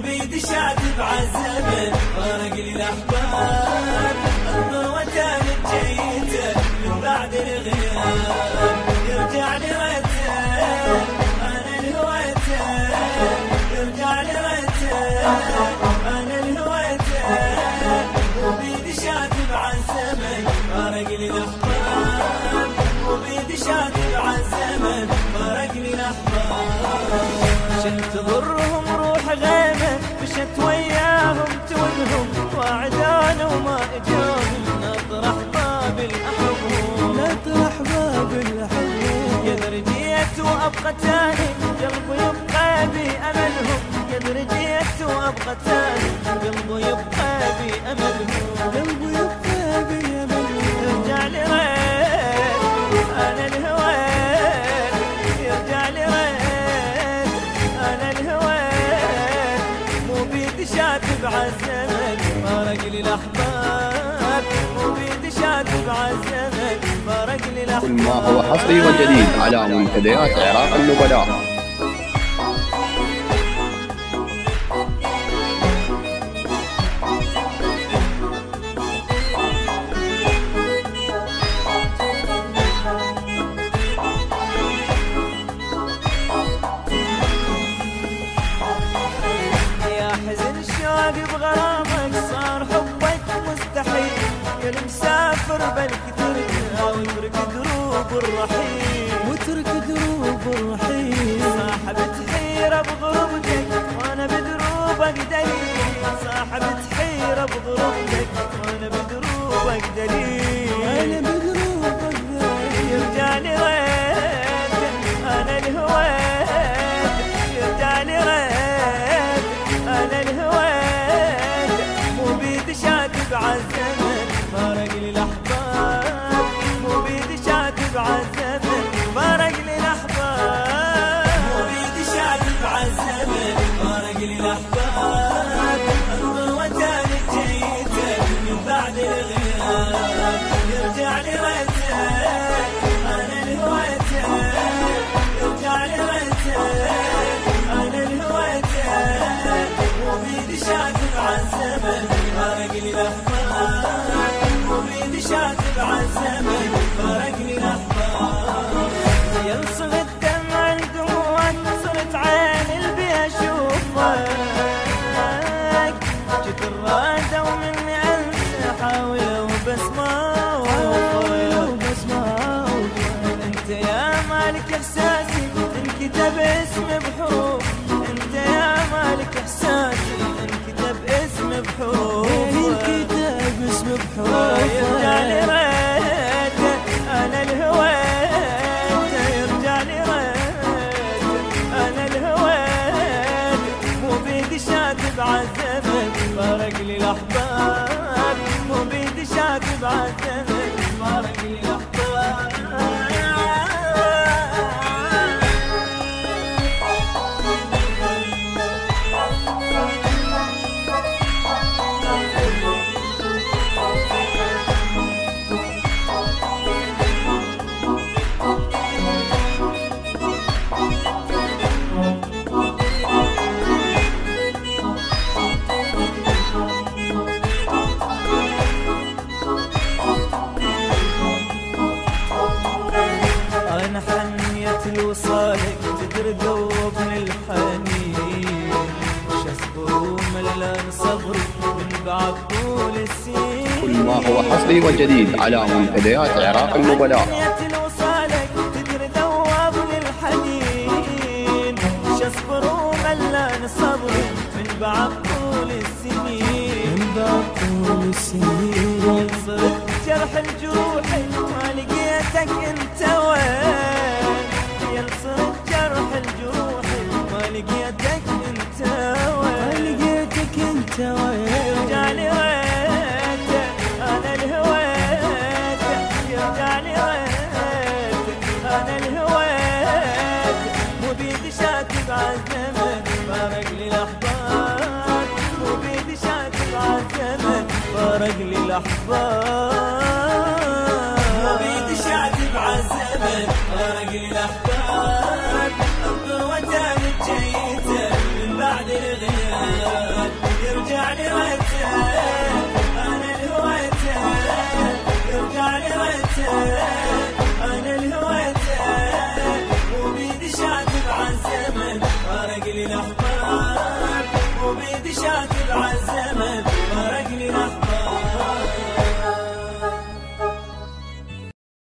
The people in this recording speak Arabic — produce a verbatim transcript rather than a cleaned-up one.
وبيد شاتب عالزمن فارق لي الأحباب الضوء تاني جيته من بعد الغياب يرجع لي رتب أنا الهويته يرجع لي رتب أنا الهويته وبيد شاتب عالزمن فارق لي الأحباب وبيد شاتب عالزمن فارق لي الأحباب شنت ضرهم روح غيمة مشت وياهم تونهم وعدان وما اجاهم نطرح باب الأحباب نطرح باب الأحباب يا رجيت وأبقى تاني قلبي يبقى بأملهم يا رجيت وأبقى تاني قلبي يبقى بأملهم قلبي يبقى بأملهم يرجع لي ريت أنا الهويت يرجع لي ريت أنا الهويت مو بيدي شاتب عالزمن فارق لي الأحباب مو بيدي شاتب عالزمن فارق لي الأحباب. كل ما هو حصري وجديد على منتديات عراق النبلاء. بغرامك صار حبك مستحيل يا المسافر بالك ترجع واترك دروب الرحيل واترك دروب الرحيل صاحبة حيرة بغربتك وانا بدروبك دليل صاحبة حيرة بغربتك وانا بدروبك دليل انا بدروبك دليل يرجع لي ريت انا الهويت يرجع لي ريت انا الهويت شاتب عالزمن فارق لي الأحباب مو بيدي شاتب عالزمن فارق لي الأحباب مو بيدي شاتب عالزمن فارق لي الأحباب الضوء تاني جيته من بعد الغياب يرجع لي ريته أنا الهويته يرجع لي ريته أنا الهويته مو بيدي شاتب عالزمن فارق لي الأحباب وبيدي شاتب عالزمن فارق لي الأحباب ينصب الدمع الدموع صرت عين البي أشوفك جيت الرادة ومني أنسى حاول وبس ما وبس ما أنت يا مالك إحساسي انكتب اسمي بحروف أنت يا مالك إحساسي انكتب اسمي بحروف الكتاب اسم بحروف يرجع لي ريت أنا الهويت يرجع لي ريت أنا الهويت مو بيدي شاتب عالزمن فارق لي الأحباب مو بيدي شاتب عالزمن فارق لي الأحباب أنا حنية وصالك تدري ذوبني الحنين شصبر وملان صبري من بعد طول السنين. كل ما هو حصري وجديد على منتديات عراق النبلاء. حنية وصالك تدري ذوبني الحنين شصبر وملان صبري من بعد طول السنين من بعد طول السنين صرت جرح الجروح ما لقيتك انت وين يا صرت جرح الجروح ما لقيتك انت وين ما لقيتك انت وين يرجع لي ريت انا الهويت يرجع لي ريت انا الهويت مو بيدي شاتب عالزمن فارق لي الأحباب مو بيدي شاتب عالزمن فارق لي الأحباب مو بيدي شاتب عالزمن فارق لي الأحباب الضوء تاني جيته من بعد الغياب شادي